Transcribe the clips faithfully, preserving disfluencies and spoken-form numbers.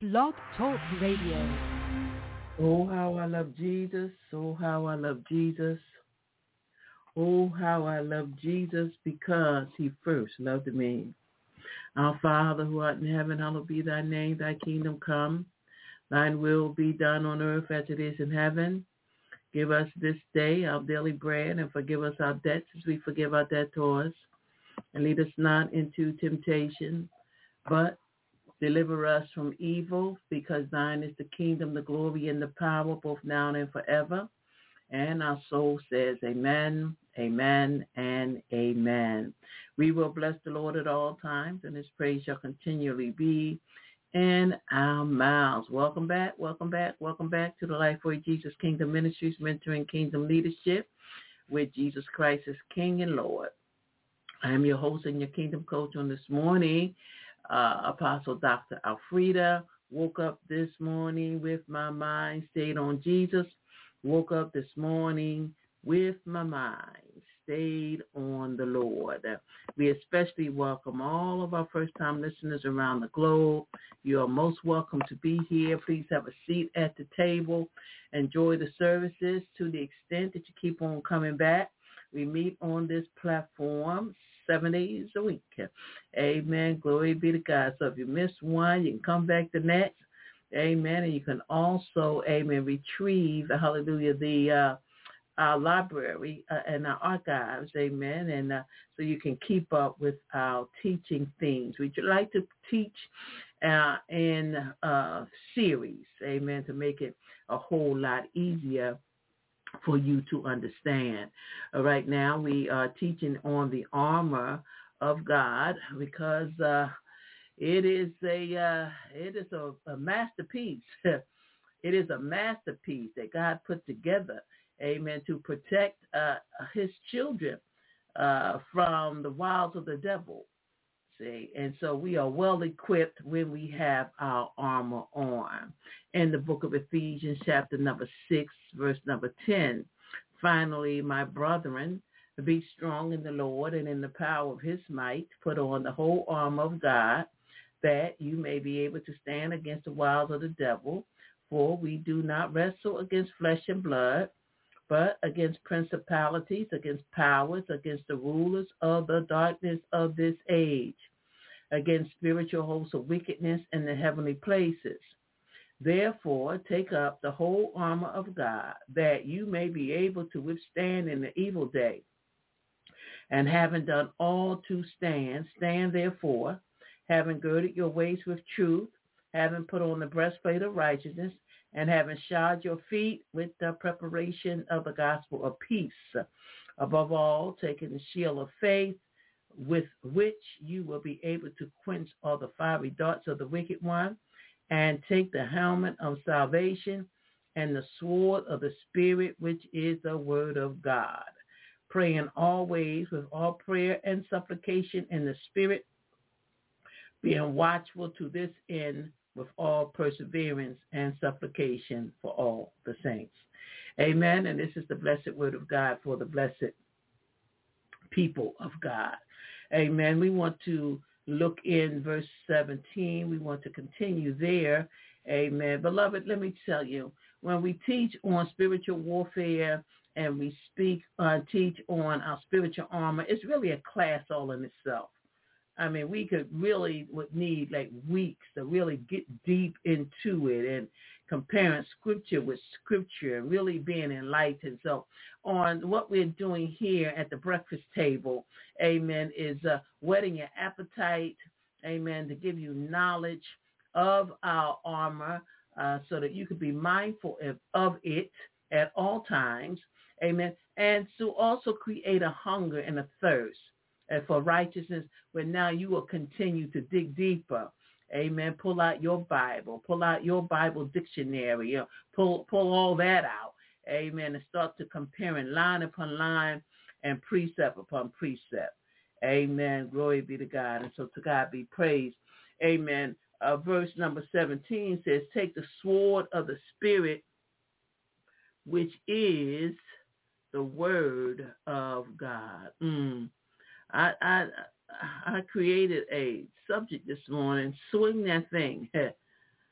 Blog Talk Radio. Oh, how I love Jesus. Oh, how I love Jesus. Oh, how I love Jesus because he first loved me. Our Father who art in heaven, hallowed be thy name. Thy kingdom come. Thine will be done on earth as it is in heaven. Give us this day our daily bread and forgive us our debts as we forgive our debtors. And lead us not into temptation, but deliver us from evil, because thine is the kingdom, the glory, and the power, both now and forever. And our soul says amen, amen, and amen. We will bless the Lord at all times, and his praise shall continually be in our mouths. Welcome back, welcome back, welcome back to the Lifeway Jesus Kingdom Ministries, Mentoring Kingdom Leadership with Jesus Christ as King and Lord. I am your host and your Kingdom Coach on this morning, uh, Apostle Doctor Alfreda. Woke up this morning with my mind stayed on Jesus. Woke up this morning with my mind stayed on the Lord. We especially welcome all of our first-time listeners around the globe. You are most welcome to be here. Please have a seat at the table. Enjoy the services to the extent that you keep on coming back. We meet on this platform seven days a week. Amen. Glory be to God. So if you missed one, you can come back the next. Amen. And you can also, amen, retrieve, hallelujah, the uh, our library uh, and our archives, amen, and uh, so you can keep up with our teaching themes. We'd like to teach uh, in uh, series, amen, to make it a whole lot easier for you to understand. Uh, right now we are teaching on the armor of God because uh, it is a uh, it is a, a masterpiece. It is a masterpiece that God put together, amen, to protect uh, his children uh, from the wiles of the devil. See, and so we are well equipped when we have our armor on. In the book of Ephesians, chapter number six, verse number ten, finally, my brethren, be strong in the Lord and in the power of his might. Put on the whole armor of God, that you may be able to stand against the wiles of the devil. For we do not wrestle against flesh and blood, but against principalities, against powers, against the rulers of the darkness of this age, against spiritual hosts of wickedness in the heavenly places. Therefore, take up the whole armor of God, that you may be able to withstand in the evil day. And having done all to stand, stand therefore, having girded your waist with truth, having put on the breastplate of righteousness, and having shod your feet with the preparation of the gospel of peace. Above all, taking the shield of faith, with which you will be able to quench all the fiery darts of the wicked one, and take the helmet of salvation and the sword of the Spirit, which is the word of God. Praying always with all prayer and supplication in the Spirit, being watchful to this end with all perseverance and supplication for all the saints. Amen. And this is the blessed word of God for the blessed people of God. Amen. We want to look in verse seventeen. We want to continue there. Amen. Beloved, let me tell you, when we teach on spiritual warfare and we speak, uh, teach on our spiritual armor, it's really a class all in itself. I mean, we could really would need like weeks to really get deep into it and comparing scripture with scripture and really being enlightened. So on what we're doing here at the breakfast table, amen, is uh, whetting your appetite, amen, to give you knowledge of our armor uh, so that you could be mindful of, of it at all times, amen, and to also create a hunger and a thirst and for righteousness, where now you will continue to dig deeper. Amen. Pull out your Bible. Pull out your Bible dictionary. Uh, pull pull all that out. Amen. And start to comparing line upon line and precept upon precept. Amen. Glory be to God. And so to God be praised. Amen. Uh, verse number seventeen says, take the sword of the Spirit, which is the word of God. Mm. I, I I created a subject this morning, swing that thing.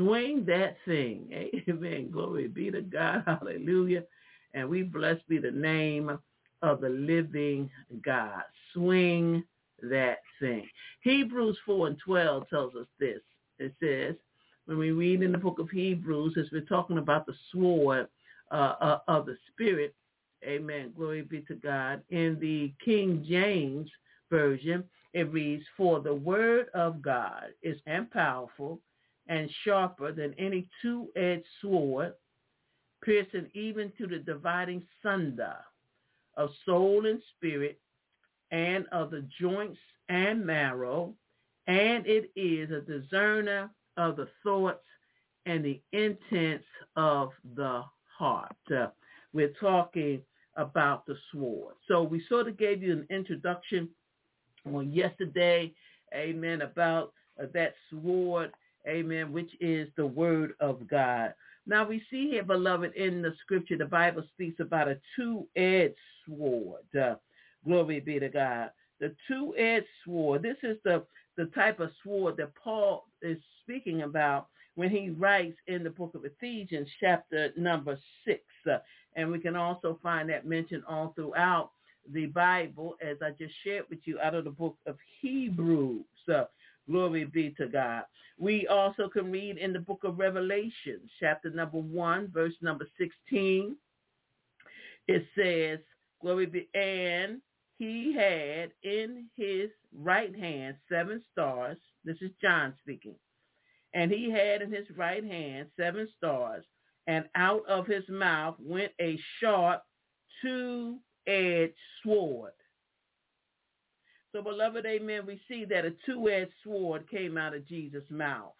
Swing that thing. Amen. Glory be to God. Hallelujah. And we blessed be the name of the living God. Swing that thing. Hebrews four and twelve tells us this. It says, when we read in the book of Hebrews, as we're talking about the sword uh, uh, of the Spirit, amen, glory be to God. In the King James Version, it reads, for the word of God is and powerful and sharper than any two-edged sword, piercing even to the dividing sunder of soul and spirit, and of the joints and marrow, and it is a discerner of the thoughts and the intents of the heart. Uh, we're talking about the sword. So we sort of gave you an introduction on yesterday, amen, about uh, that sword, amen, which is the word of God. Now we see here, beloved, in the scripture, the Bible speaks about a two-edged sword. Uh, glory be to God. The two-edged sword, this is the, the type of sword that Paul is speaking about when he writes in the book of Ephesians, chapter number six. Uh, and we can also find that mentioned all throughout the Bible, as I just shared with you out of the book of Hebrews. Uh, glory be to God. We also can read in the book of Revelation, chapter number one, verse number sixteen. It says, glory be, and he had in his right hand seven stars. This is John speaking. And he had in his right hand seven stars, and out of his mouth went a sharp two-edged sword. So, beloved, amen, we see that a two-edged sword came out of Jesus' mouth.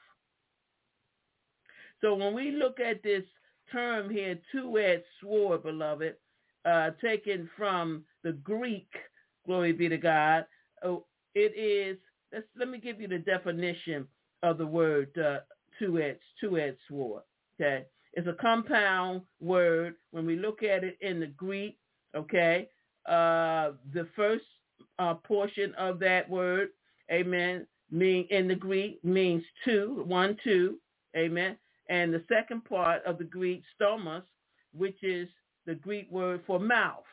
So when we look at this term here, two-edged sword, beloved, uh, taken from the Greek, glory be to God, uh, it is, let's, let me give you the definition of the word uh, two-edged, two-edged sword, okay? It's a compound word. When we look at it in the Greek, okay, uh, the first uh, portion of that word, amen, mean in the Greek means two, one, two, amen. And the second part of the Greek, stomos, which is the Greek word for mouth.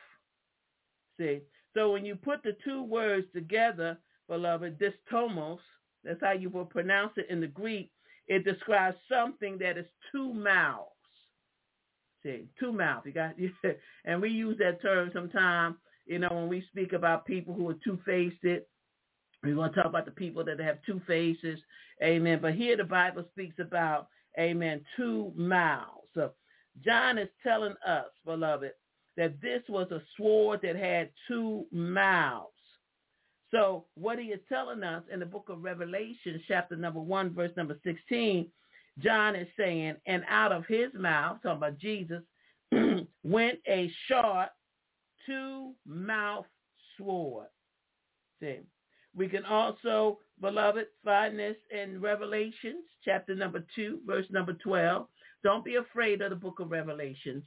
See, so when you put the two words together, beloved, dystomos, that's how you will pronounce it in the Greek, it describes something that is two mouths. See, two mouths. You got, and we use that term sometimes, you know, when we speak about people who are two-faced. We're going to talk about the people that have two faces. Amen. But here the Bible speaks about, amen, two mouths. So John is telling us, beloved, that this was a sword that had two mouths. So what he is telling us in the book of Revelation, chapter number one, verse number sixteen, John is saying, and out of his mouth, talking about Jesus, went a sharp two-mouthed sword. See, we can also, beloved, find this in Revelations, chapter number two, verse number twelve. Don't be afraid of the book of Revelations.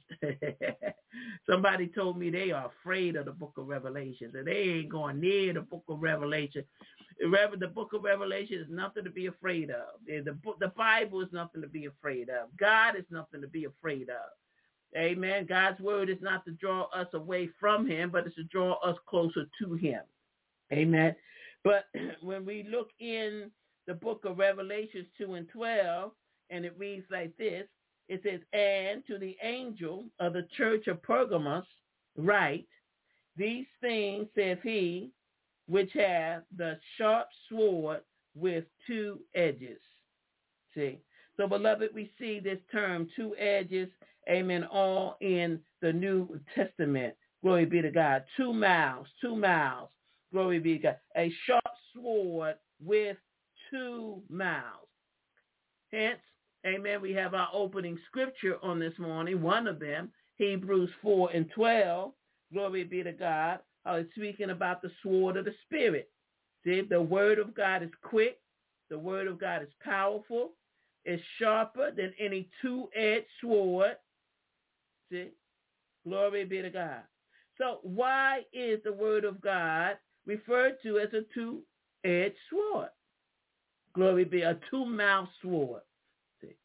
Somebody told me they are afraid of the book of Revelations, and they ain't going near the book of Revelation. The book of Revelation is nothing to be afraid of. The, book, the Bible is nothing to be afraid of. God is nothing to be afraid of. Amen. God's word is not to draw us away from him, but it's to draw us closer to him. Amen. But when we look in the book of Revelations two and twelve, and it reads like this, it says, and to the angel of the church of Pergamos write, these things saith he, which hath the sharp sword with two edges. See? So, beloved, we see this term, two edges, amen, all in the New Testament. Glory be to God. Two mouths, two mouths. Glory be to God. A sharp sword with two mouths. Hence, amen, we have our opening scripture on this morning, one of them, Hebrews four and twelve. Glory be to God. Uh, it's speaking about the sword of the Spirit. See, the word of God is quick. The word of God is powerful. It's sharper than any two-edged sword. See, glory be to God. So why is the word of God referred to as a two-edged sword? Glory be, a two-mouthed sword. See,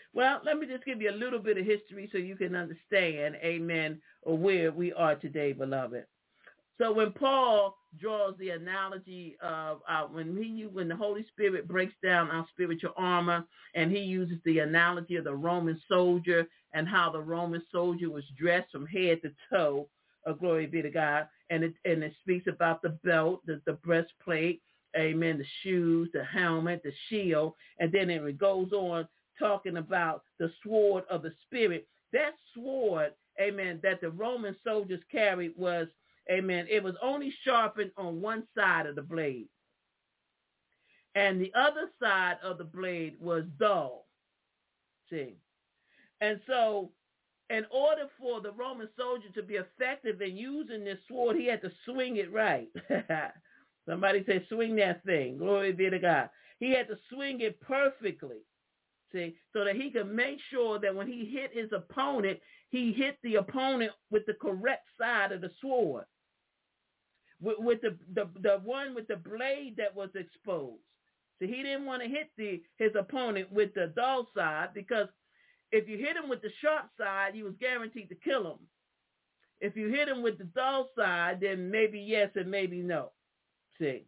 Well, let me just give you a little bit of history so you can understand, amen, where we are today, beloved. So when Paul draws the analogy of uh, when he when the Holy Spirit breaks down our spiritual armor, and he uses the analogy of the Roman soldier and how the Roman soldier was dressed from head to toe, uh, glory be to God, and it and it speaks about the belt, the, the breastplate, amen, the shoes, the helmet, the shield, and then it goes on talking about the sword of the Spirit. That sword, amen, that the Roman soldiers carried was, amen, it was only sharpened on one side of the blade. And the other side of the blade was dull. See? And so in order for the Roman soldier to be effective in using this sword, he had to swing it right. Somebody say, swing that thing. Glory be to God. He had to swing it perfectly. See, so that he could make sure that when he hit his opponent, he hit the opponent with the correct side of the sword, with, with the, the the one with the blade that was exposed. So he didn't want to hit the his opponent with the dull side, because if you hit him with the sharp side, you was guaranteed to kill him. If you hit him with the dull side, then maybe yes and maybe no. See.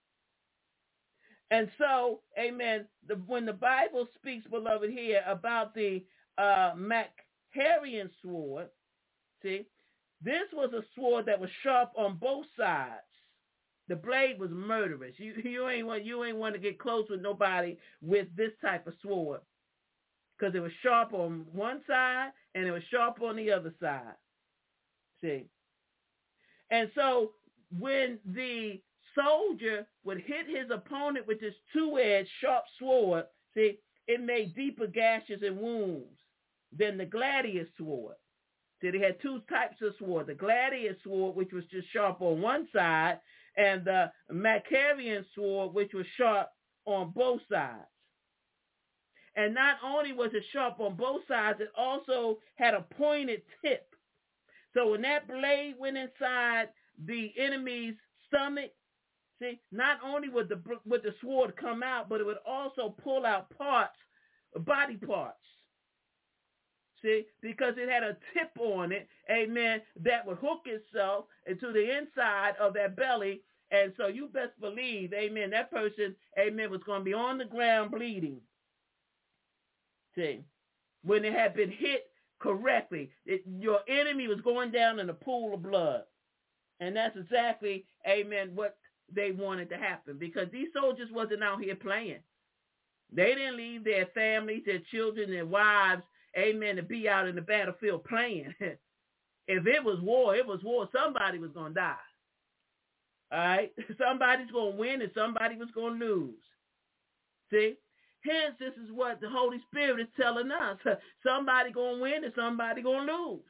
And so, amen, the, when the Bible speaks, beloved, here about the uh, Macarian sword, see, this was a sword that was sharp on both sides. The blade was murderous. You, you ain't want you ain't want to get close with nobody with this type of sword, because it was sharp on one side and it was sharp on the other side. See, and so when the soldier would hit his opponent with this two-edged sharp sword, see, it made deeper gashes and wounds than the gladiator sword. See, they had two types of sword: the gladiator sword, which was just sharp on one side, and the Macarian sword, which was sharp on both sides. And not only was it sharp on both sides, it also had a pointed tip. So when that blade went inside the enemy's stomach, see, not only would the would the sword come out, but it would also pull out parts, body parts. See, because it had a tip on it, amen, that would hook itself into the inside of that belly. And so you best believe, amen, that person, amen, was going to be on the ground bleeding. See, when it had been hit correctly, it, your enemy was going down in a pool of blood. And that's exactly, amen, what they wanted to happen, because these soldiers wasn't out here playing. They didn't leave their families, their children, their wives, amen, to be out in the battlefield playing. If it was war, it was war. Somebody was going to die. All right? Somebody's going to win and somebody was going to lose. See? Hence, this is what the Holy Spirit is telling us. Somebody going to win and somebody going to lose.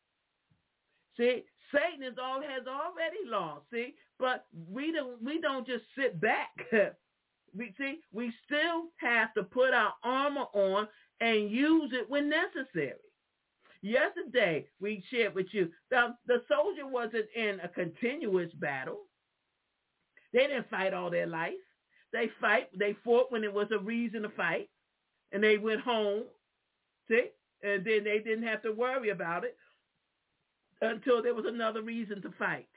See? Satan is all, has already lost, see? But we don't, we don't just sit back. We see, we still have to put our armor on and use it when necessary. Yesterday, we shared with you, the, the soldier wasn't in a continuous battle. They didn't fight all their life. They fight, they fought when it was a reason to fight, and they went home, see? And then they didn't have to worry about it until there was another reason to fight.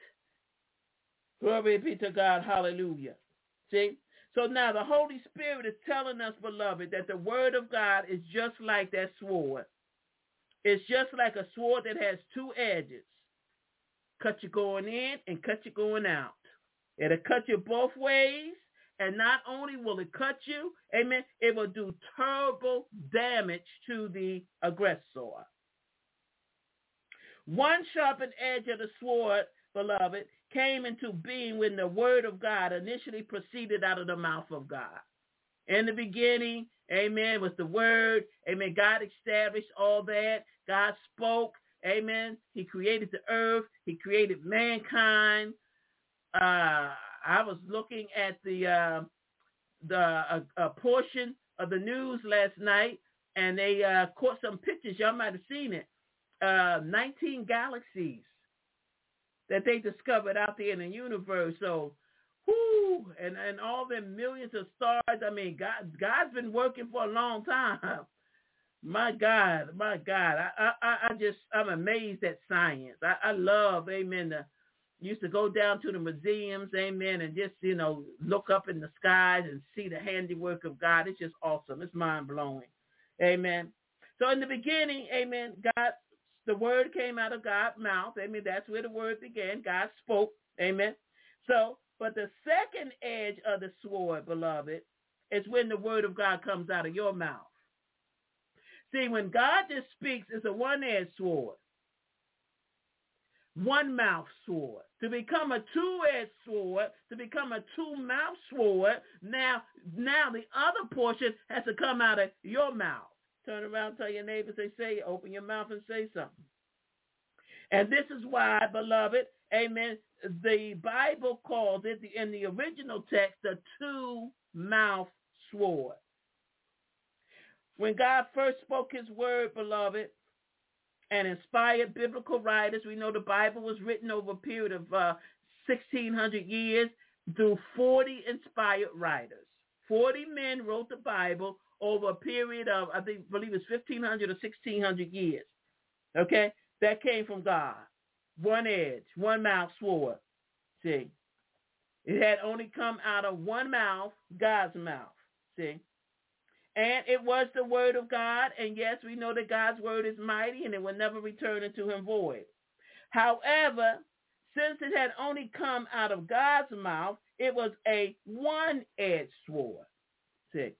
Glory be to God, hallelujah. See? So now the Holy Spirit is telling us, beloved, that the word of God is just like that sword. It's just like a sword that has two edges. Cut you going in and cut you going out. It'll cut you both ways, and not only will it cut you, amen, it will do terrible damage to the aggressor. One sharpened edge of the sword, beloved, came into being when the word of God initially proceeded out of the mouth of God. In the beginning, amen, was the word. Amen. God established all that. God spoke. Amen. He created the earth. He created mankind. Uh, I was looking at the uh, the uh, a portion of the news last night, and they uh, caught some pictures. Y'all might have seen it. Uh, nineteen galaxies that they discovered out there in the universe. So, whoo, and, and all them millions of stars. I mean, God, God's been working for a long time. My God, my God. I, I, I just, I'm amazed at science. I, I love, amen, the, used to go down to the museums, amen, and just, you know, look up in the skies and see the handiwork of God. It's just awesome. It's mind-blowing. Amen. So in the beginning, amen, God, the word came out of God's mouth. Amen. That's where the word began. God spoke. Amen. So, but the second edge of the sword, beloved, is when the word of God comes out of your mouth. See, when God just speaks, it's a one-edged sword, one-mouth sword. To become a two-edged sword, to become a two-mouth sword, now, now the other portion has to come out of your mouth. Turn around, tell your neighbor, say, say, open your mouth and say something. And this is why, beloved, amen, the Bible calls it, in the original text, the two-mouth sword. When God first spoke his word, beloved, and inspired biblical writers, we know the Bible was written over a period of uh, sixteen hundred years through forty inspired writers. forty men wrote the Bible over a period of, I think, I believe it's fifteen hundred or sixteen hundred years. Okay? That came from God. One edge, one mouth sword. See? It had only come out of one mouth, God's mouth. See? And it was the word of God. And yes, we know that God's word is mighty and it will never return into him void. However, since it had only come out of God's mouth, it was a one-edged sword. See?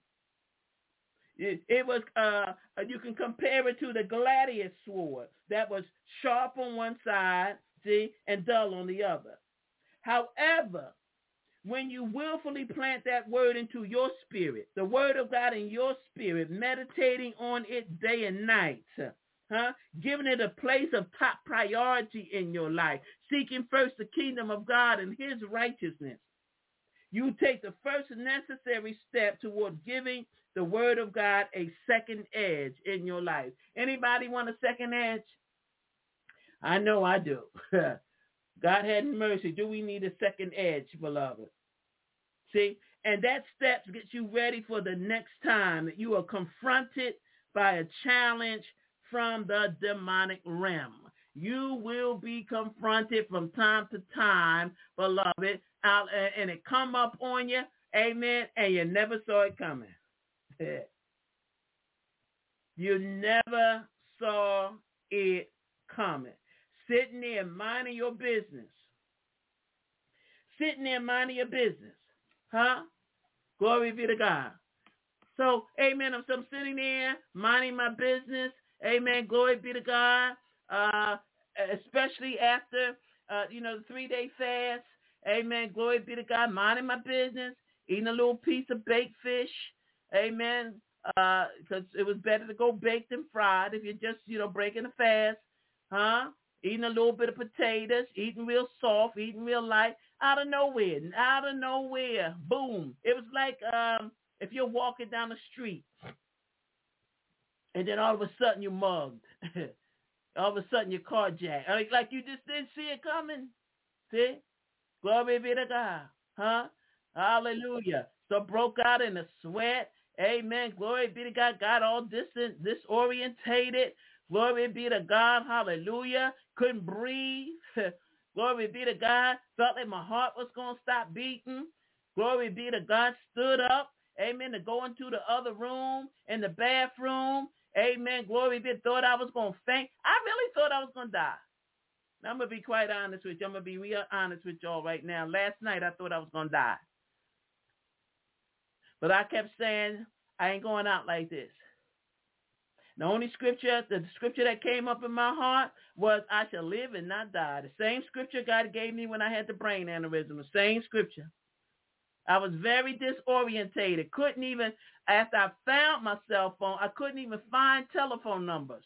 It, it was, uh, you can compare it to the gladiator sword that was sharp on one side, see, and dull on the other. However, when you willfully plant that word into your spirit, the word of God in your spirit, meditating on it day and night, huh? Giving it a place of top priority in your life, seeking first the kingdom of God and his righteousness, you take the first necessary step toward giving the word of God a second edge in your life. Anybody want a second edge? I know I do. God had mercy. Do we need a second edge, beloved? See? And that step gets you ready for the next time that you are confronted by a challenge from the demonic realm. You will be confronted from time to time, beloved, out, and it come up on you, amen, and you never saw it coming. You never saw it coming. Sitting there minding your business. Sitting there minding your business. Huh? Glory be to God. So, amen, I'm, so I'm sitting there minding my business. Amen, glory be to God. Uh, especially after, uh, you know, the three-day fast. Amen, glory be to God. Minding my business. Eating a little piece of baked fish. Amen. Because uh, it was better to go baked than fried if you're just, you know, breaking a fast. Huh? Eating a little bit of potatoes, eating real soft, eating real light, out of nowhere, out of nowhere, boom. It was like um, if you're walking down the street and then all of a sudden you're mugged. All of a sudden you're carjacked. Like, like you just didn't see it coming. See? Glory be to God. Huh? Hallelujah. So broke out in a sweat. Amen. Glory be to God. Got all dis- disorientated. Glory be to God. Hallelujah. Couldn't breathe. Glory be to God. Felt like my heart was going to stop beating. Glory be to God. Stood up. Amen. To go into the other room, in the bathroom. Amen. Glory be. Thought I was going to faint. I really thought I was going to die. Now, I'm going to be quite honest with you. I'm going to be real honest with y'all right now. Last night, I thought I was going to die. But I kept saying, I ain't going out like this. The only scripture, the scripture that came up in my heart was, I shall live and not die. The same scripture God gave me when I had the brain aneurysm, the same scripture. I was very disorientated. Couldn't even, after I found my cell phone, I couldn't even find telephone numbers.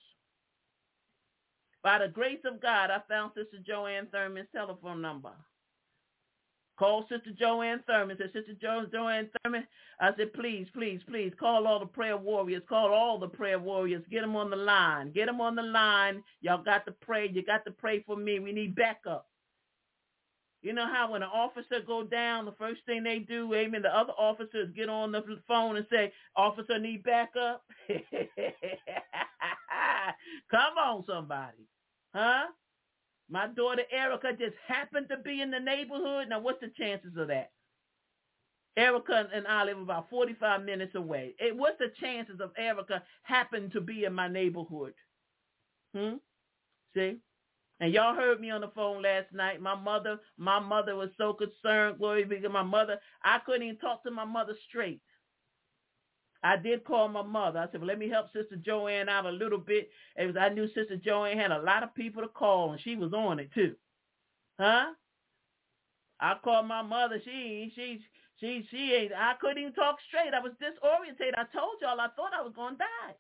By the grace of God, I found Sister Joanne Thurman's telephone number. Called Sister Joanne Thurman. Said, Sister jo- Joanne Thurman, I said, please, please, please, call all the prayer warriors. Call all the prayer warriors. Get them on the line. Get them on the line. Y'all got to pray. You got to pray for me. We need backup. You know how when an officer go down, the first thing they do, amen, the other officers get on the phone and say, officer need backup. Come on, somebody. Huh? My daughter Erica just happened to be in the neighborhood. Now, what's the chances of that? Erica and I live about forty-five minutes away. It, what's the chances of Erica happening to be in my neighborhood? Hmm? See? And y'all heard me on the phone last night. My mother, my mother was so concerned. Glory be to my mother. I couldn't even talk to my mother straight. I did call my mother. I said, well, let me help Sister Joanne out a little bit. It was, I knew Sister Joanne had a lot of people to call, and she was on it too. Huh? I called my mother. She, she, she, she ain't, I couldn't even talk straight. I was disorientated. I told y'all I thought I was going to die.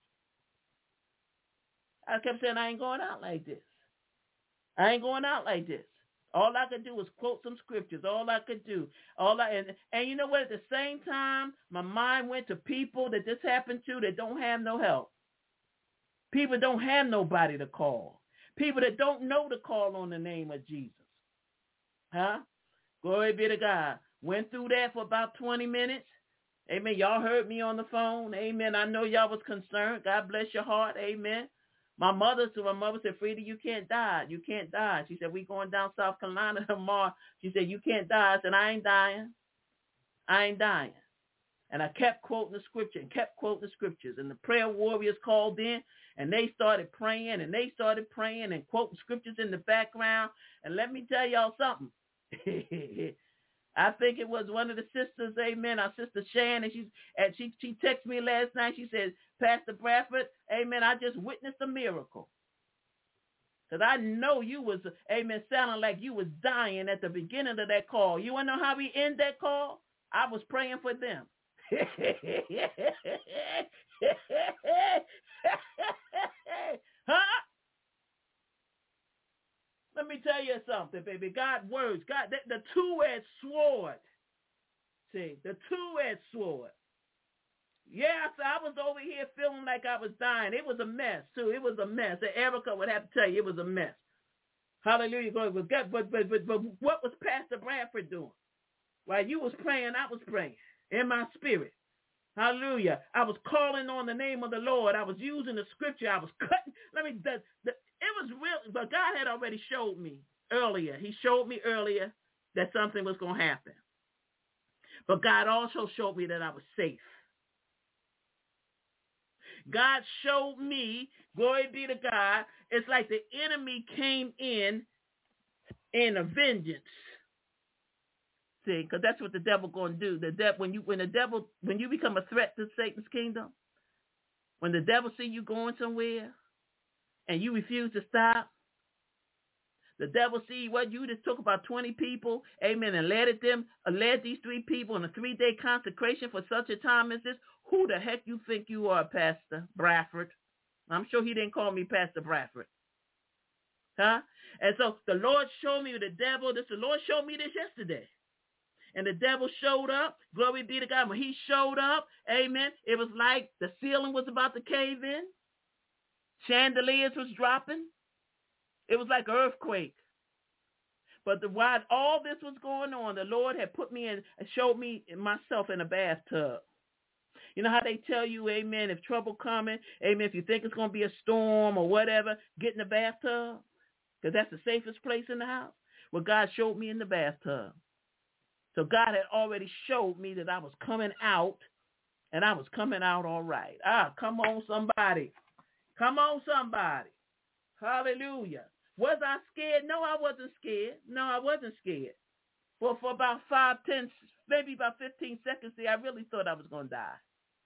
I kept saying, I ain't going out like this. I ain't going out like this. All I could do was quote some scriptures. All I could do. All I and, and you know what? At the same time, my mind went to people that this happened to that don't have no help. People don't have nobody to call. People that don't know to call on the name of Jesus. Huh? Glory be to God. Went through that for about twenty minutes. Amen. Y'all heard me on the phone. Amen. I know y'all was concerned. God bless your heart. Amen. My mother, so my mother said, Frida, you can't die. You can't die. She said, we going down South Carolina tomorrow. She said, you can't die. I said, I ain't dying. I ain't dying. And I kept quoting the scripture and kept quoting the scriptures. And the prayer warriors called in, and they started praying, and they started praying and quoting scriptures in the background. And let me tell y'all something. I think it was one of the sisters, amen, our sister Shannon, she, and she, she texted me last night. She said, Pastor Bradford, amen, I just witnessed a miracle. Because I know you was, amen, sounding like you was dying at the beginning of that call. You want to know how we end that call? I was praying for them. Huh? Let me tell you something, baby. God words, God, the, the two-edged sword. See, the two-edged sword. Yeah, so I was over here feeling like I was dying. It was a mess, too. It was a mess. And Erica would have to tell you it was a mess. Hallelujah. But, but, but, but, but what was Pastor Bradford doing? While you was praying, I was praying in my spirit. Hallelujah. I was calling on the name of the Lord. I was using the scripture. I was cutting. Let me, the, the, it was real, but God had already showed me earlier. He showed me earlier that something was going to happen. But God also showed me that I was safe. God showed me, glory be to God, it's like the enemy came in in a vengeance. See, because that's what the devil going to do. The devil, when you when the devil when you become a threat to Satan's kingdom, when the devil see you going somewhere and you refuse to stop, the devil see what you just took about twenty people, amen, and led them, uh, led these three people in a three-day consecration for such a time as this. Who the heck you think you are, Pastor Bradford? I'm sure he didn't call me Pastor Bradford. Huh? And so the Lord showed me the devil. This the Lord showed me this yesterday. And the devil showed up. Glory be to God. When he showed up, amen, it was like the ceiling was about to cave in. Chandeliers was dropping. It was like an earthquake. But the, while all this was going on, the Lord had put me in, showed me myself in a bathtub. You know how they tell you, amen, if trouble coming, amen, if you think it's going to be a storm or whatever, get in the bathtub, because that's the safest place in the house. Well, God showed me in the bathtub. So God had already showed me that I was coming out, and I was coming out all right. Ah, come on, somebody. Come on, somebody. Hallelujah. Was I scared? No, I wasn't scared. No, I wasn't scared. Well, for about five, ten, maybe about fifteen seconds there, I really thought I was going to die.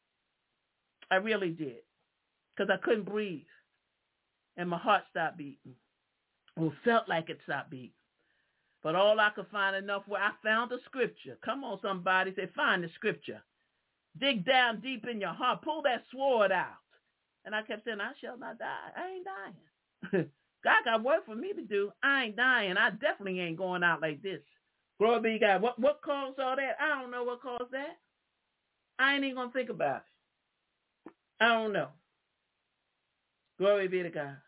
I really did, because I couldn't breathe, and my heart stopped beating. Well, felt like it stopped beating. But all I could find enough where I found the scripture. Come on, somebody, say, find the scripture. Dig down deep in your heart. Pull that sword out. And I kept saying, I shall not die. I ain't dying. God got work for me to do. I ain't dying. I definitely ain't going out like this. Glory be to God. What, what caused all that? I don't know what caused that. I ain't even going to think about it. I don't know. Glory be to God.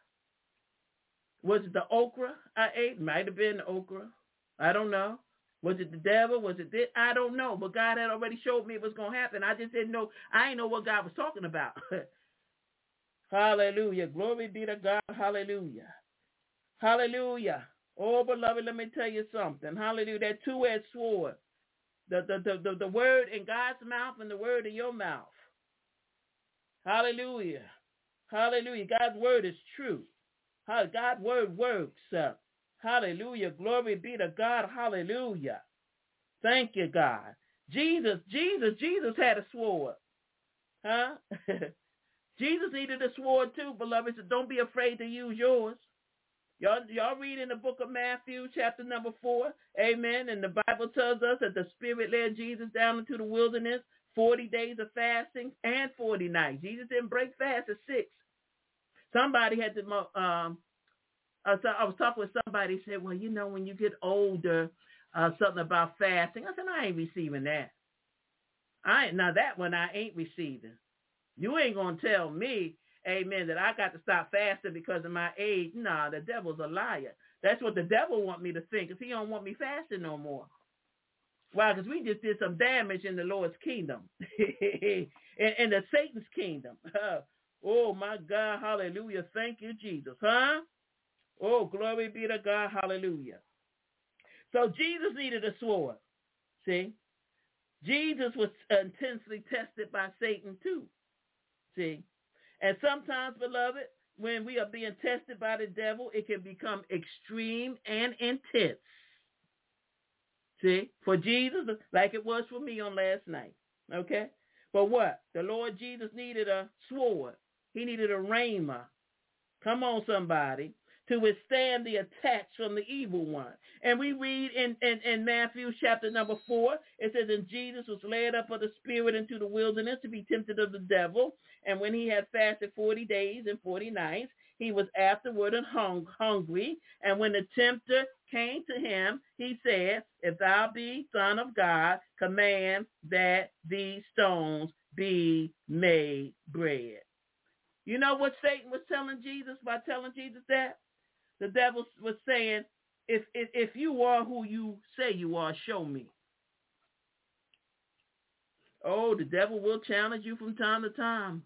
Was it the okra I ate? Might have been the okra. I don't know. Was it the devil? Was it this? I don't know. But God had already showed me it was going to happen. I just didn't know. I didn't know what God was talking about. Hallelujah. Glory be to God. Hallelujah. Hallelujah. Oh, beloved, let me tell you something. Hallelujah. That two-edged sword. The, the, the, the, the word in God's mouth and the word in your mouth. Hallelujah. Hallelujah. God's word is true. God's word works. Hallelujah. Glory be to God. Hallelujah. Thank you, God. Jesus, Jesus, Jesus had a sword. Huh? Jesus needed a sword too, beloved. So don't be afraid to use yours. Y'all, y'all read in the book of Matthew, chapter number four. Amen. And the Bible tells us that the Spirit led Jesus down into the wilderness, forty days of fasting and forty nights. Jesus didn't break fast at six. Somebody had to, um, uh, so I was talking with somebody, said, well, you know, when you get older, uh, something about fasting. I said, I ain't receiving that. I ain't, now that one I ain't receiving. You ain't going to tell me, amen, that I got to stop fasting because of my age. Nah, the devil's a liar. That's what the devil want me to think, because he don't want me fasting no more. Why? Because we just did some damage in the Lord's kingdom, in, in the Satan's kingdom. Oh, my God, hallelujah. Thank you, Jesus. Huh? Oh, glory be to God, hallelujah. So Jesus needed a sword, see? Jesus was intensely tested by Satan too, see? And sometimes, beloved, when we are being tested by the devil, it can become extreme and intense. See, for Jesus, like it was for me on last night, okay? But what? The Lord Jesus needed a sword. He needed a rhema. Come on, somebody, to withstand the attacks from the evil one. And we read in, in, in Matthew chapter number four, it says, and Jesus was led up of the Spirit into the wilderness to be tempted of the devil. And when he had fasted forty days and forty nights, he was afterward and hung, hungry. And when the tempter came to him, he said, if thou be Son of God, command that these stones be made bread. You know what Satan was telling Jesus by telling Jesus that? The devil was saying, if, if, if you are who you say you are, show me. Oh, the devil will challenge you from time to time.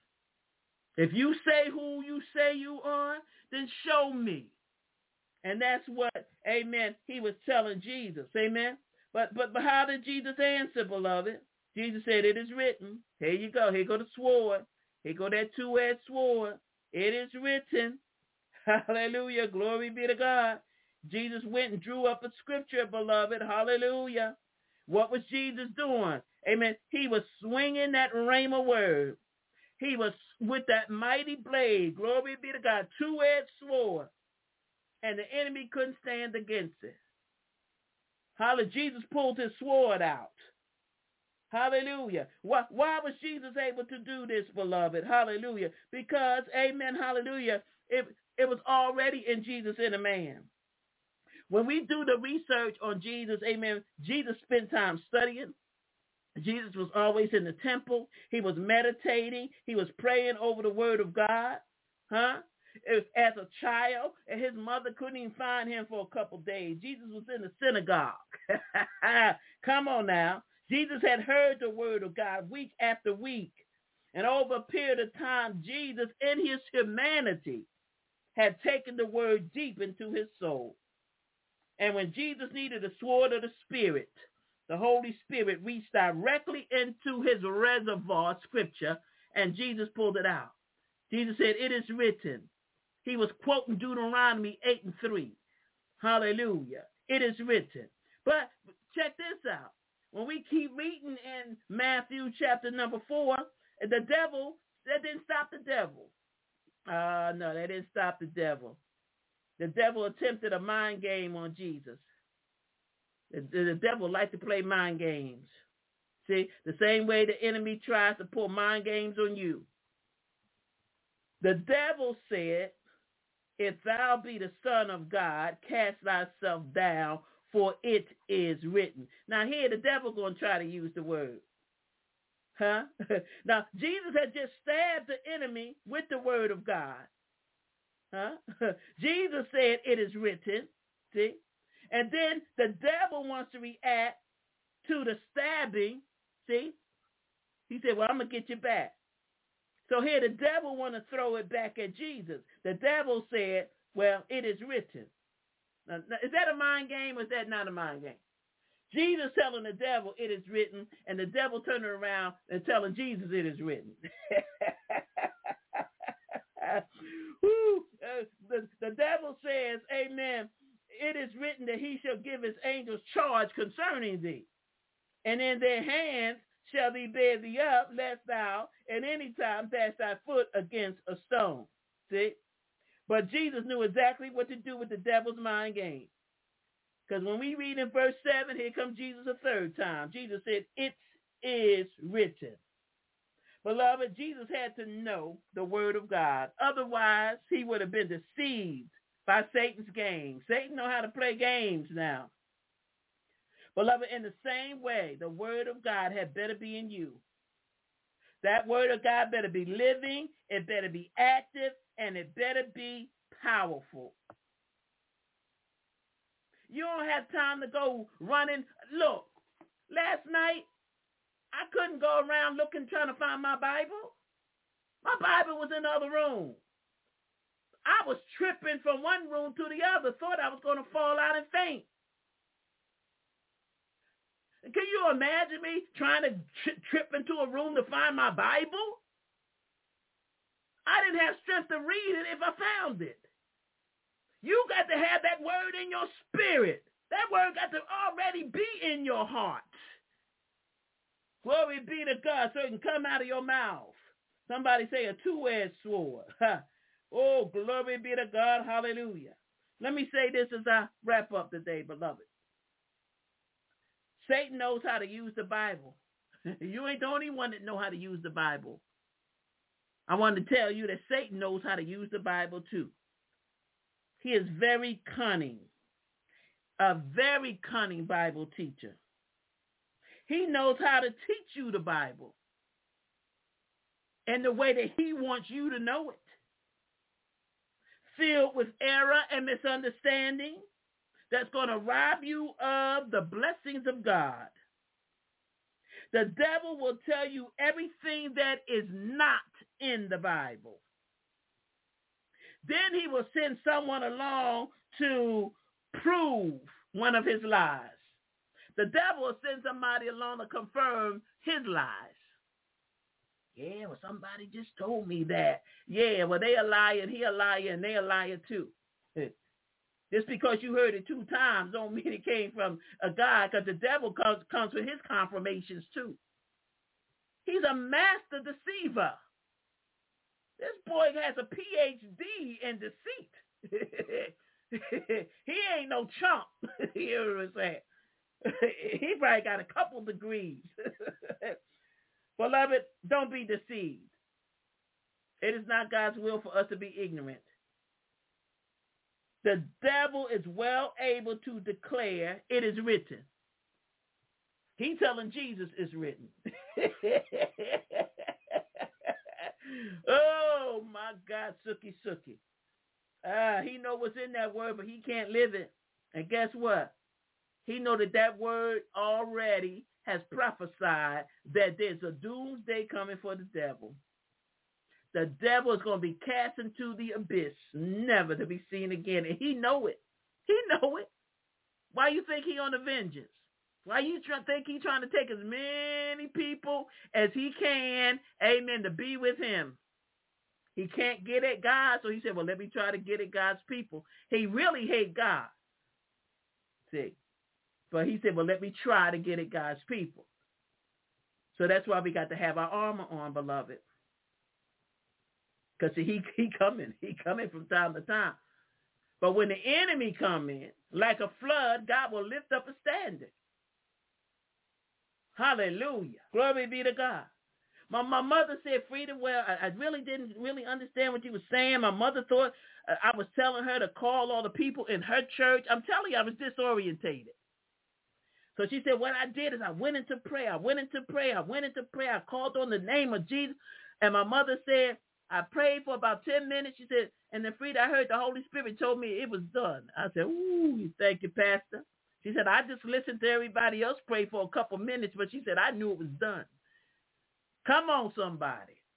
If you say who you say you are, then show me. And that's what, amen, he was telling Jesus, amen. But, but, but how did Jesus answer, beloved? Jesus said, it is written. Here you go. Here go the sword. Here go that two-edged sword. It is written. Hallelujah. Glory be to God. Jesus went and drew up a scripture, beloved. Hallelujah. What was Jesus doing? Amen. He was swinging that rhema word. He was with that mighty blade. Glory be to God. Two-edged sword. And the enemy couldn't stand against it. Hallelujah. Jesus pulled his sword out. Hallelujah. Why, why was Jesus able to do this, beloved? Hallelujah. Because, amen, hallelujah, it, it was already in Jesus in a man. When we do the research on Jesus, amen, Jesus spent time studying. Jesus was always in the temple. He was meditating. He was praying over the word of God. Huh? As a child, and his mother couldn't even find him for a couple days. Jesus was in the synagogue. Come on now. Jesus had heard the word of God week after week. And over a period of time, Jesus, in his humanity, had taken the word deep into his soul. And when Jesus needed a sword of the Spirit, the Holy Spirit reached directly into his reservoir, scripture, and Jesus pulled it out. Jesus said, it is written. He was quoting Deuteronomy eight and three. Hallelujah. It is written. But check this out. When we keep reading in Matthew chapter number four, the devil, that didn't stop the devil. Uh, no, that didn't stop the devil. The devil attempted a mind game on Jesus. The, the, the devil liked to play mind games. See, the same way the enemy tries to pull mind games on you. The devil said, if thou be the Son of God, cast thyself down, for it is written. Now here the devil going to try to use the word. Huh? Now Jesus had just stabbed the enemy with the word of God. Huh? Jesus said it is written. See? And then the devil wants to react to the stabbing. See? He said, well, I'm going to get you back. So here the devil want to throw it back at Jesus. The devil said, well, it is written. Now, is that a mind game or is that not a mind game? Jesus telling the devil it is written, and the devil turning around and telling Jesus it is written. Woo, uh, the, the devil says, amen, it is written that he shall give his angels charge concerning thee. And in their hands shall they bear thee up, lest thou at any time dash thy foot against a stone. See? But Jesus knew exactly what to do with the devil's mind game. Because when we read in verse seven, here comes Jesus a third time. Jesus said, it is written. Beloved, Jesus had to know the word of God. Otherwise, he would have been deceived by Satan's game. Satan knows how to play games now. Beloved, in the same way, the word of God had better be in you. That word of God better be living, it better be active, and it better be powerful. You don't have time to go running. Look, last night, I couldn't go around looking, trying to find my Bible. My Bible was in the other room. I was tripping from one room to the other, thought I was going to fall out and faint. Can you imagine me trying to tri- trip into a room to find my Bible? I didn't have strength to read it if I found it. You got to have that word in your spirit. That word got to already be in your heart. Glory be to God so it can come out of your mouth. Somebody say a two-edged sword. Oh, glory be to God. Hallelujah. Let me say this as I wrap up today, beloved. Satan knows how to use the Bible. You ain't the only one that know how to use the Bible. I want to tell you that Satan knows how to use the Bible too. He is very cunning, a very cunning Bible teacher. He knows how to teach you the Bible in the way that he wants you to know it. Filled with error and misunderstanding that's going to rob you of the blessings of God. The devil will tell you everything that is not in the Bible. Then he will send someone along to prove one of his lies. The devil will send somebody along to confirm his lies. Yeah, well, somebody just told me that. Yeah, well, they a liar, and he a liar, and they a liar too. Just because you heard it two times don't mean it came from a God, because the devil comes, comes with his confirmations too. He's a master deceiver. This boy has a P H D in deceit. He ain't no chump. You hear what I'm saying? He probably got a couple degrees. Beloved, don't be deceived. It is not God's will for us to be ignorant. The devil is well able to declare it is written. He's telling Jesus it's written. Oh, my God, sookie, sookie. Ah, he know what's in that word, but he can't live it. And guess what? He know that that word already has prophesied that there's a doomsday coming for the devil. The devil is going to be cast into the abyss, never to be seen again. And he know it. He know it. Why you think he on the vengeance? Why you try, think he trying to take as many people as he can, amen, to be with him? He can't get at God, so he said, well, let me try to get at God's people. He really hate God. See? But he said, well, let me try to get at God's people. So that's why we got to have our armor on, beloved. Because he he coming. He coming from time to time. But when the enemy come in, like a flood, God will lift up a standard. Hallelujah. Glory be to God. My, my mother said, Frida, well, I, I really didn't really understand what you were saying. My mother thought uh, I was telling her to call all the people in her church. I'm telling you, I was disorientated. So she said, what I did is I went into prayer. I went into prayer. I went into prayer. I called on the name of Jesus. And my mother said, I prayed for about ten minutes. She said, and then Frida, I heard the Holy Spirit told me it was done. I said, ooh, thank you, Pastor. She said, I just listened to everybody else pray for a couple minutes, but she said, I knew it was done. Come on, somebody.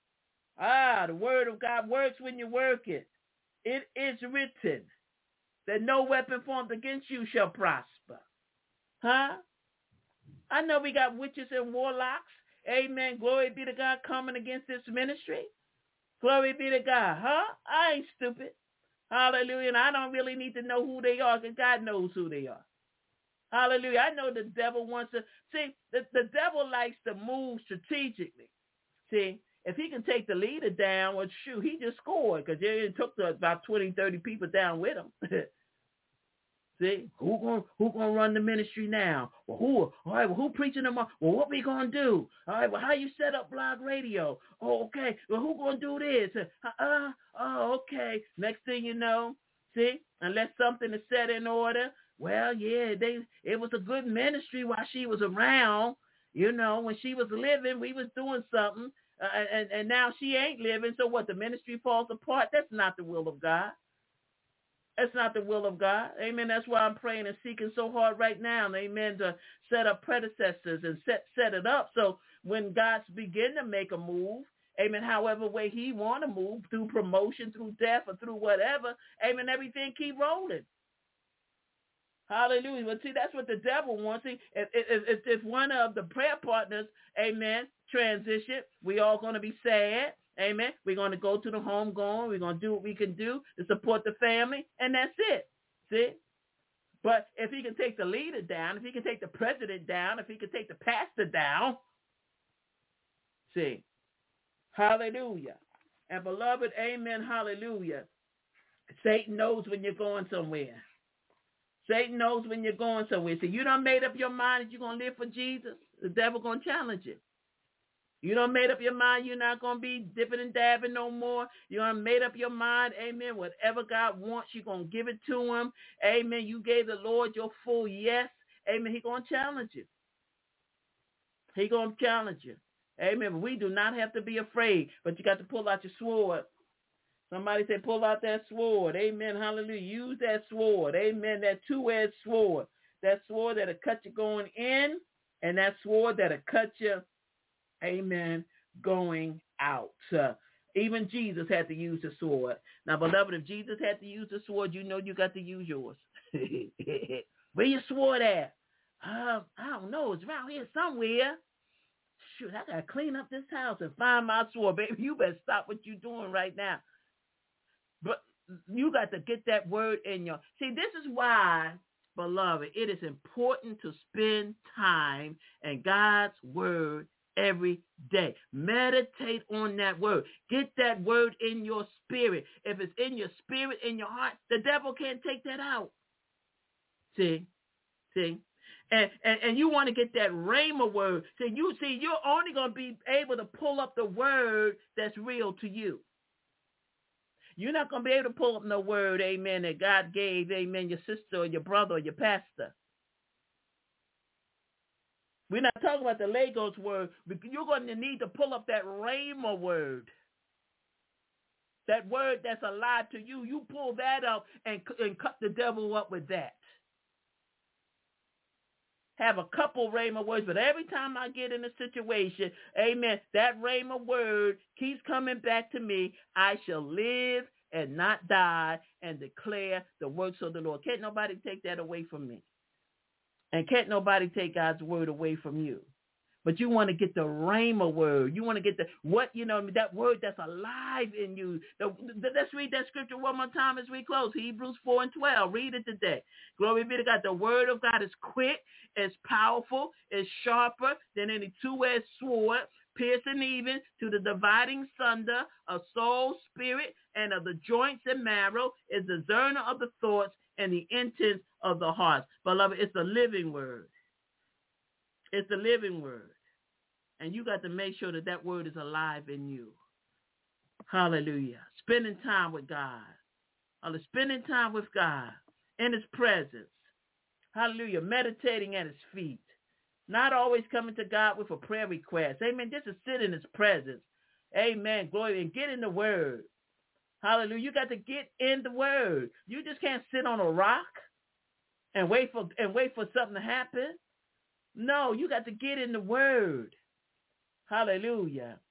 Ah, the word of God works when you work it. It is written that no weapon formed against you shall prosper. Huh? I know we got witches and warlocks. Amen. Glory be to God coming against this ministry. Glory be to God. Huh? I ain't stupid. Hallelujah. And I don't really need to know who they are because God knows who they are. Hallelujah. I know the devil wants to. See, the, the devil likes to move strategically. See, if he can take the leader down, well, shoot, he just scored because it took about twenty, thirty people down with him. See, who gonna who gonna run the ministry now? Well, who? All right, well, who preaching them? Well, what we gonna do? All right, well, how you set up blog radio? Oh, okay. Well, who gonna do this? Uh, uh oh, okay. Next thing you know, see, unless something is set in order. Well, yeah, they it was a good ministry while she was around. You know, when she was living, we was doing something, uh, and and now she ain't living. So what? The ministry falls apart. That's not the will of God. That's not the will of God. Amen. That's why I'm praying and seeking so hard right now. Amen. To set up predecessors and set set it up. So when God's begin to make a move, amen, however way he want to move, through promotion, through death, or through whatever, amen, everything keep rolling. Hallelujah. But see, that's what the devil wants. See, if, if, if, if one of the prayer partners, amen, transition, we all going to be sad. Amen. We're going to go to the home going. We're going to do what we can do to support the family, and that's it. See? But if he can take the leader down, if he can take the president down, if he can take the pastor down, see? Hallelujah. And beloved, amen, hallelujah. Satan knows when you're going somewhere. Satan knows when you're going somewhere. So you done made up your mind that you're going to live for Jesus. The devil going to challenge you. You done made up your mind you're not going to be dipping and dabbing no more. You done made up your mind, amen, whatever God wants, you're going to give it to him. Amen. You gave the Lord your full yes. Amen. He's going to challenge you. He's going to challenge you. Amen. But we do not have to be afraid, but you got to pull out your sword. Somebody say, pull out that sword. Amen. Hallelujah. Use that sword. Amen. That two-edged sword. That sword that'll cut you going in, and that sword that'll cut you, amen, going out. Uh, even Jesus had to use the sword. Now, beloved, if Jesus had to use the sword, you know you got to use yours. Where your sword at? Um, I don't know. It's around here somewhere. Shoot, I got to clean up this house and find my sword. Baby, you better stop what you're doing right now. But you got to get that word in your... See, this is why, beloved, it is important to spend time in God's word every day. Meditate on that word. Get that word in your spirit. If it's in your spirit, in your heart, the devil can't take that out. See? See? And, and, and you want to get that rhema word. See, you see, you're only going to be able to pull up the word that's real to you. You're not going to be able to pull up no word, amen, that God gave, amen, your sister or your brother or your pastor. We're not talking about the Lagos word. You're going to need to pull up that rhema word. That word that's alive to you. You pull that up and, and cut the devil up with that. Have a couple rhema words, but every time I get in a situation, amen, that rhema word keeps coming back to me. I shall live and not die and declare the works of the Lord. Can't nobody take that away from me. And can't nobody take God's word away from you. But you want to get the rhema word. You want to get the, what, you know, that word that's alive in you. The, the, let's read that scripture one more time as we close. Hebrews four and twelve. Read it today. Glory be to God. The word of God is quick, is powerful, is sharper than any two-edged sword, piercing even to the dividing sunder of soul, spirit, and of the joints and marrow, is the discerner of the thoughts and the intents of the heart. Beloved, it's the living word. It's the living word. And you got to make sure that that word is alive in you. Hallelujah. Spending time with God. Hallelujah. Spending time with God in his presence. Hallelujah. Meditating at his feet. Not always coming to God with a prayer request. Amen. Just to sit in his presence. Amen. Glory. And get in the word. Hallelujah. You got to get in the word. You just can't sit on a rock and wait for and wait for something to happen. No, you got to get in the word. Hallelujah.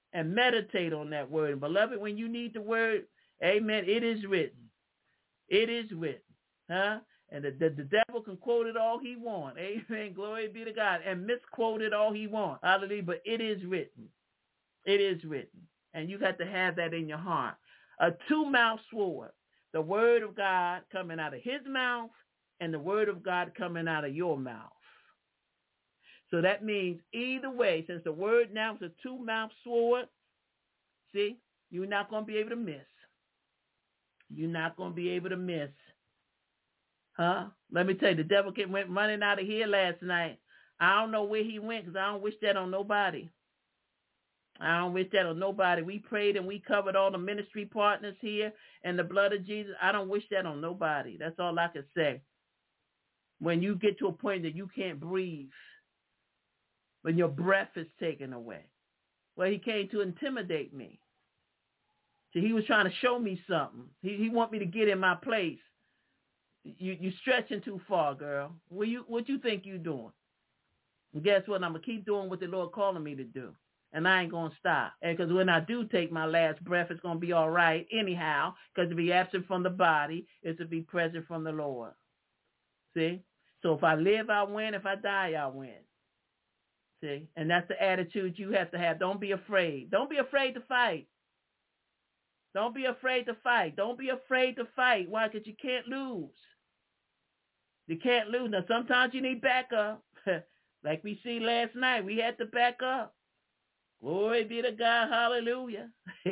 and meditate on that word. And beloved, when you need the word, amen, it is written. It is written. Huh? And the, the, the devil can quote it all he wants. Amen. Glory be to God. And misquote it all he wants. Hallelujah. But it is written. It is written. And you got to have that in your heart. A two-mouthed sword. The word of God coming out of his mouth and the word of God coming out of your mouth. So that means either way, since the word now is a two-mouthed sword, see, you're not going to be able to miss. You're not going to be able to miss. Huh? Let me tell you, the devil went running out of here last night. I don't know where he went because I don't wish that on nobody. I don't wish that on nobody. We prayed and we covered all the ministry partners here and the blood of Jesus. I don't wish that on nobody. That's all I can say. When you get to a point that you can't breathe, when your breath is taken away. Well, he came to intimidate me. See, he was trying to show me something. He he want me to get in my place. You you stretching too far, girl. What you what you think you doing? And guess what? I'm gonna keep doing what the Lord calling me to do, and I ain't gonna stop. And because when I do take my last breath, it's gonna be all right anyhow. Because to be absent from the body is to be present from the Lord. See? So if I live, I win. If I die, I win. See? And that's the attitude you have to have. Don't be afraid. Don't be afraid to fight. Don't be afraid to fight. Don't be afraid to fight. Why? Because you can't lose. You can't lose. Now, sometimes you need backup. Like we see last night, we had to back up. Glory be to God. Hallelujah.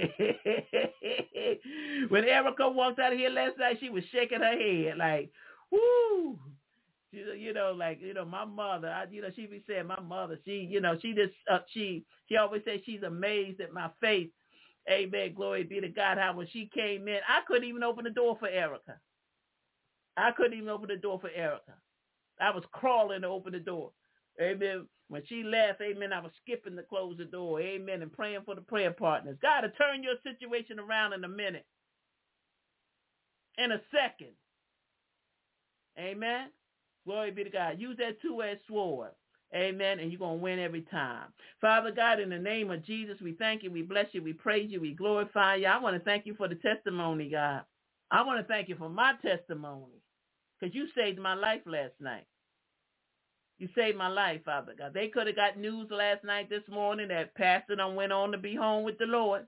When Erica walked out of here last night, she was shaking her head like, whoo. She, you know, like, you know, my mother, I, you know, she be saying my mother, she, you know, she just, uh, she, she always says she's amazed at my faith. Amen. Glory be to God. How when she came in, I couldn't even open the door for Erica. I couldn't even open the door for Erica. I was crawling to open the door. Amen. When she left, amen, I was skipping to close the door. Amen. And praying for the prayer partners. God will turn your situation around in a minute. In a second. Amen. Glory be to God. Use that two-edged sword. Amen. And you're going to win every time. Father God, in the name of Jesus, we thank you. We bless you. We praise you. We glorify you. I want to thank you for the testimony, God. I want to thank you for my testimony because you saved my life last night. You saved my life, Father God. They could have got news last night, this morning, that Pastor done went on to be home with the Lord.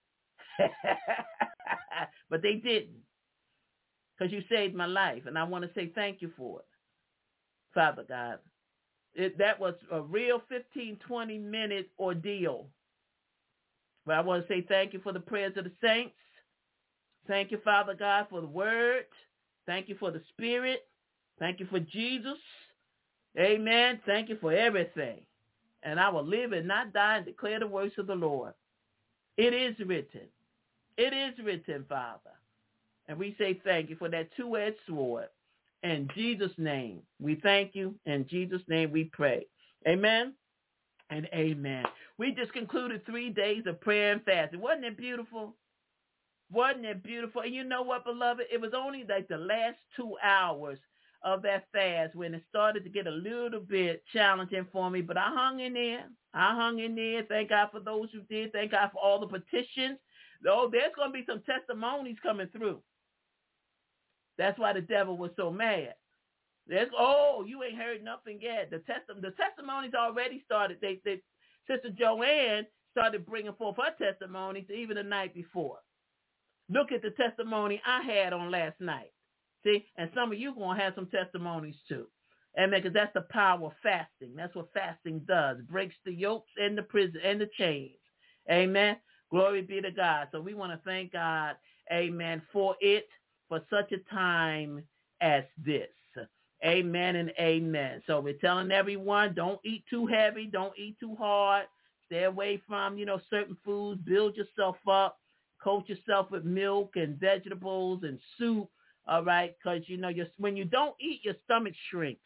But they didn't because you saved my life. And I want to say thank you for it, Father God. It, that was a real fifteen, twenty minute ordeal. But I want to say thank you for the prayers of the saints. Thank you, Father God, for the word. Thank you for the Spirit. Thank you for Jesus. Amen. Thank you for everything. And I will live and not die and declare the works of the Lord. It is written. It is written, Father. And we say thank you for that two-edged sword. In Jesus' name, we thank you. In Jesus' name, we pray. Amen and amen. We just concluded three days of prayer and fasting. Wasn't it beautiful? Wasn't it beautiful? And you know what, beloved? It was only like the last two hours of that fast when it started to get a little bit challenging for me, but I hung in there. I hung in there. Thank God for those who did. Thank God for all the petitions. Oh, there's going to be some testimonies coming through. That's why the devil was so mad. There's, oh, you ain't heard nothing yet. The, testi- the testimonies already started. They, they, Sister Joanne started bringing forth her testimonies even the night before. Look at the testimony I had on last night. See, and some of you going to have some testimonies too. And because that's the power of fasting. That's what fasting does. Breaks the yokes and the prison and the chains. Amen. Glory be to God. So we want to thank God, amen, for it, for such a time as this. Amen and amen. So we're telling everyone, don't eat too heavy. Don't eat too hard. Stay away from, you know, certain foods. Build yourself up. Coat yourself with milk and vegetables and soup. All right, because, you know, you're, when you don't eat, your stomach shrinks.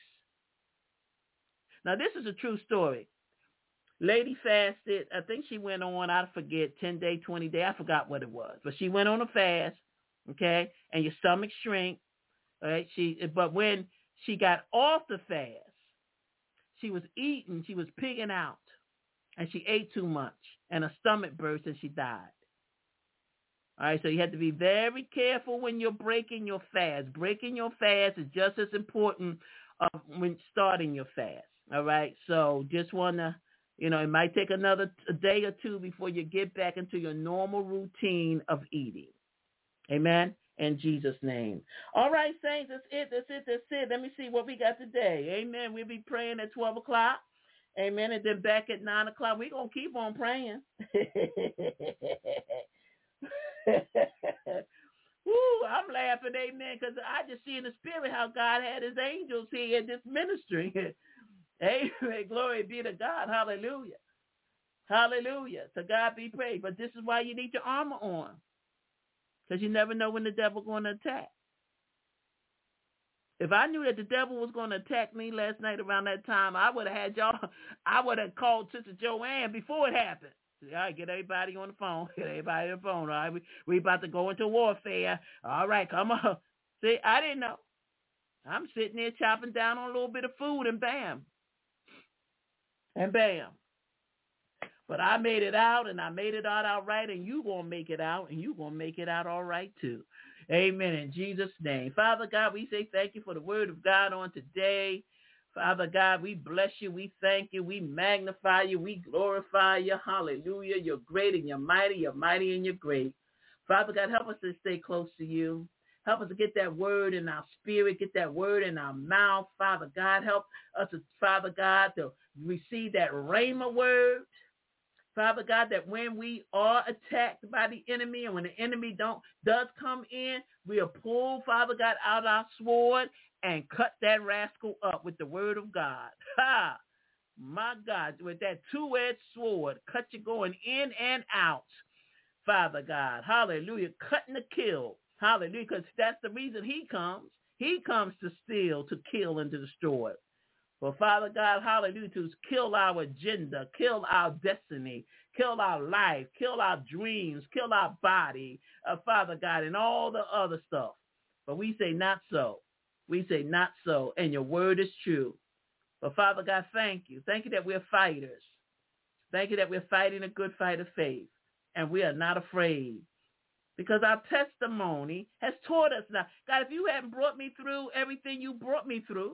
Now, this is a true story. Lady fasted. I think she went on, I forget, ten-day, twenty-day. I forgot what it was. But she went on a fast, okay, and your stomach shrank. All right, she, but when she got off the fast, she was eating. She was pigging out, and she ate too much. and her stomach burst and she died. All right, so you have to be very careful when you're breaking your fast. Breaking your fast is just as important uh, when starting your fast. All right, so just want to, you know, it might take another a day or two before you get back into your normal routine of eating. Amen. In Jesus' name. All right, saints, that's it, that's it, that's it. Let me see what we got today. Amen. We'll be praying at twelve o'clock. Amen. And then back at nine o'clock. We're going to keep on praying. Woo, I'm laughing, amen, because I just see in the spirit how God had his angels here in this ministry. Amen. Glory be to God. Hallelujah. Hallelujah. To God be praised. But this is why you need your armor on, because you never know when the devil's going to attack. If I knew that the devil was going to attack me last night around that time, I would have had y'all, I would have called Sister Joanne before it happened. All right, get everybody on the phone. Get everybody on the phone. All right, we we about to go into warfare. All right, come on. See, I didn't know. I'm sitting there chopping down on a little bit of food, and bam, and bam. But I made it out, and I made it out all right, and you gonna make it out, and you gonna make it out all right too. Amen. In Jesus' name, Father God, we say thank you for the word of God on today. Father God, we bless you, we thank you, we magnify you, we glorify you. Hallelujah. You're great and you're mighty, you're mighty and you're great. Father God, help us to stay close to you. Help us to get that word in our spirit, get that word in our mouth. Father God, help us, to, Father God, to receive that rhema word. Father God, that when we are attacked by the enemy and when the enemy don't does come in, we'll pull, Father God, out our sword and cut that rascal up with the word of God. Ha! My God, with that two-edged sword, cut you going in and out, Father God. Hallelujah. Cutting the kill. Hallelujah. Because that's the reason he comes. He comes to steal, to kill, and to destroy. Well, Father God, hallelujah, to kill our agenda, kill our destiny, kill our life, kill our dreams, kill our body, uh, Father God, and all the other stuff. But we say not so. We say not so, and your word is true. But Father God, thank you. Thank you that we're fighters. Thank you that we're fighting a good fight of faith, and we are not afraid because our testimony has taught us now. God, if you hadn't brought me through everything you brought me through,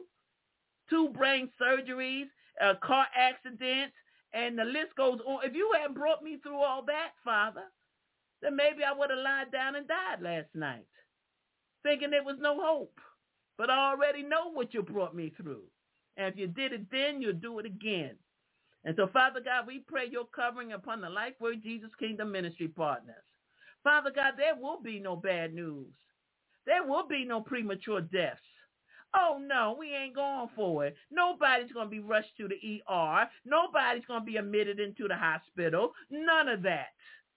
two brain surgeries, a car accident, and the list goes on. If you hadn't brought me through all that, Father, then maybe I would have lied down and died last night, thinking there was no hope. But I already know what you brought me through. And if you did it then, you'll do it again. And so, Father God, we pray your covering upon the Life Word Jesus Kingdom Ministry partners. Father God, there will be no bad news. There will be no premature deaths. Oh, no, we ain't going for it. Nobody's going to be rushed to the E R. Nobody's going to be admitted into the hospital. None of that.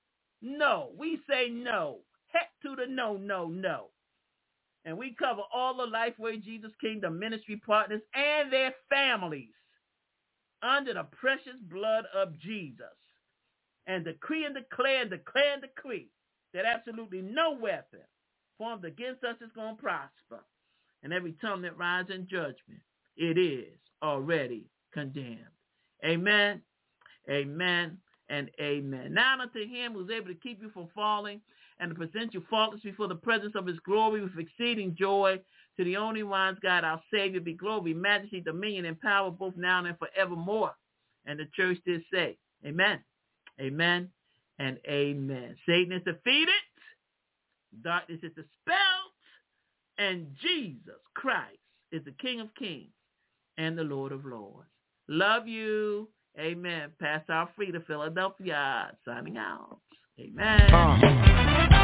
No, we say no. Heck to the no, no, no. And we cover all the Lifeway Jesus Kingdom Ministry partners and their families under the precious blood of Jesus. And decree and declare and declare and decree that absolutely no weapon formed against us is going to prosper. And every tongue that rises in judgment, it is already condemned. Amen, amen, and amen. Now unto him who is able to keep you from falling and to present you faultless before the presence of his glory with exceeding joy, to the only wise God, our Savior, be glory, majesty, dominion, and power, both now and forevermore. And the church did say, amen, amen, and amen. Satan is defeated, darkness is dispelled, and Jesus Christ is the King of kings and the Lord of lords. Love you. Amen. Pastor Alfreda, Philadelphia, signing out. Amen. Uh.